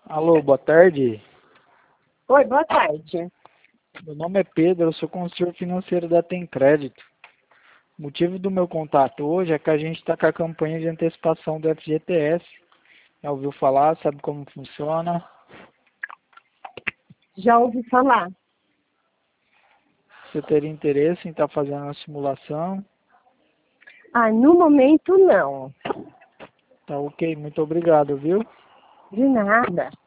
Alô, boa tarde. Oi, boa tarde. Meu nome é Pedro, eu sou consultor financeiro da Tem Crédito. O motivo do meu contato hoje é que a gente está com a campanha de antecipação do FGTS. Já ouviu falar? Sabe como funciona? Já ouvi falar. Você teria interesse em estar fazendo uma simulação? No momento não. Tá ok, muito obrigado, viu? De nada.